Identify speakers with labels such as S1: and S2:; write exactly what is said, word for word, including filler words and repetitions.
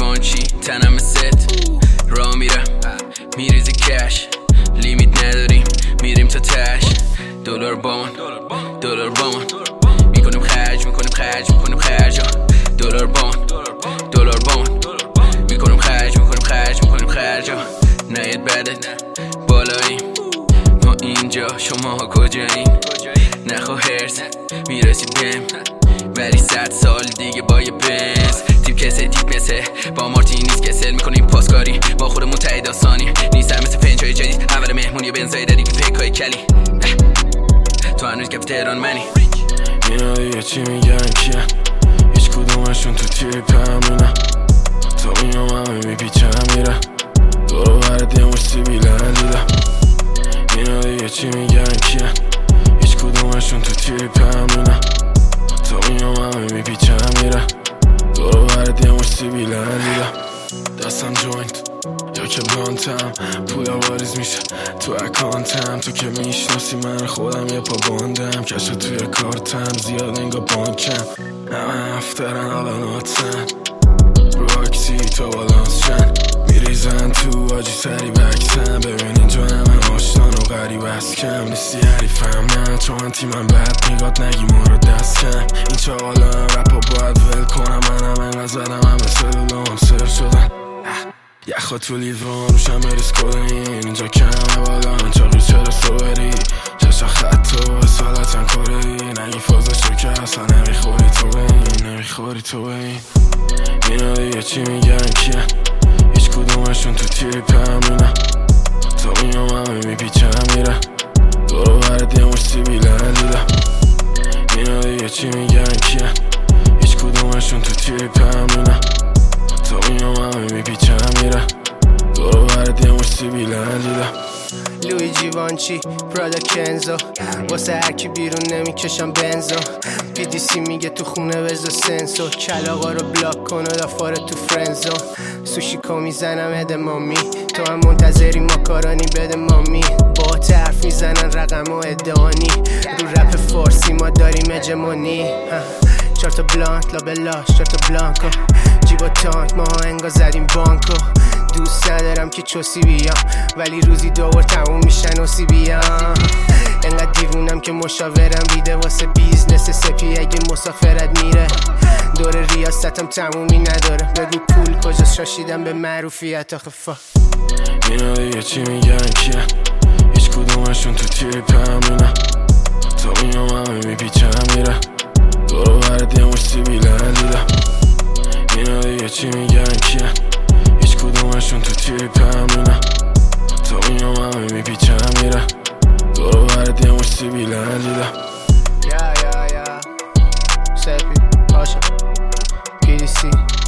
S1: جیوانچی تنم ست را میرم میریزی کش لیمیت نداریم میریم تا تش دلار بامون دلار بامون میکنیم خرج میکنیم خرج میکنیم خرج دلار بامون دلار بامون میکنیم خرج میکنیم خرج میکنیم خرج نیت بدت بالاییم ما اینجا شما کجایین نخوا هرس میرسید بهم ولی صد سال دیگه با یه بنز تیپ کسه تیپ مثه با مارتینیز کسل میکنیم پاسکاری با خودمون تایی داستانی نیستم مثل پنجای جدید اول مهمونی و بنزای داری که فکرهای کلی تو هنوز کف تهران منی
S2: اینا دیگه چی میگن کیه هیچ کدومشون تو تیپ همینه تا میام همه میپیچم میره دورو برد یه مش سیبیلن دیدم اینا دیگه چی میگن کیه هیچ کدومشون تو تیپ همینه تا میام همه میپیچم میره دورو برد یه مش سیبیلن دیدم دستم جوینت یا که بلانتم پولا واریز میشه تو اکانتم تو که میشناسی من خودم یه پا باندم کشه توی کارتم زیاد انگا بانکم همه هفترن حالا ناتسن رو اکسی تا بالانس شن میریزن تو آجی سری بکسن ببین اینجا همه آشتان و غریب از کم نیستی حریفم نه چون انتی من بد میگاد نگی ما رو دست کم این چاقالا هم رپا باید ول کنم منم انقدر زدم همه سلولام سر شدن یخوا تو لیوان روشم بریز کدین اینجا کمه بالا چاقی چرا صبری چشا خط و سالتن کره نگی فازشو که اصلا نمیخوری تو به این نمیخوری تو به این اینا دیگه چی میگن کیه هیچ کدومشون تو تیپ همینه تا میام همه میپیچم میره دورو برد یه مش سیبیلن دیدم اینا دیگه چی میگن کیه هیچ کدومشون تو تیپ همینه تا میام همه میپیچم میره دورو برد یه مش سیبیلن دیدم
S3: لوی جیوانچی پرادا کنزو واسه هرکی بیرون نمیکشم بنزو پی دی سی میگه تو خونه بزا سنسو کلاغا رو بلاک کن و دافاره تو فرنزو سوشی کو میزنم هده مامی تو هم منتظری ماکارانی بده مامی با حرف میزنن رقم و ادعانی رو رپ فارسی ما داریم اجمانی چارتا بلانت لابلاش چارتا بلانکو جیبا تانک ما انگا زدیم بانکو دوست ندارم که چوسی بیام ولی روزی دوبار تموم میشن و سی بیام انقدر دیوونم که مشاورم بیده واسه بیزنس سپی اگه مسافرت میره دور ریاستم تمومی نداره بگو پول کجا شاشیدم به معروفیت آخه فا
S2: اینا دیگه چی میگن کیه هیچ کدومشون تو تیپ همینه تا میام همه میپیچم میره دورو برد یه مش سیبیلن دیدم اینا دیگه چی میگن کیه هیچ کدومشون تو تیپ همینه تا میام همه میپیچم میره دورو برد یه مش سیبیلن دیدم
S3: یا یا یا سپی پاشا پی دی سی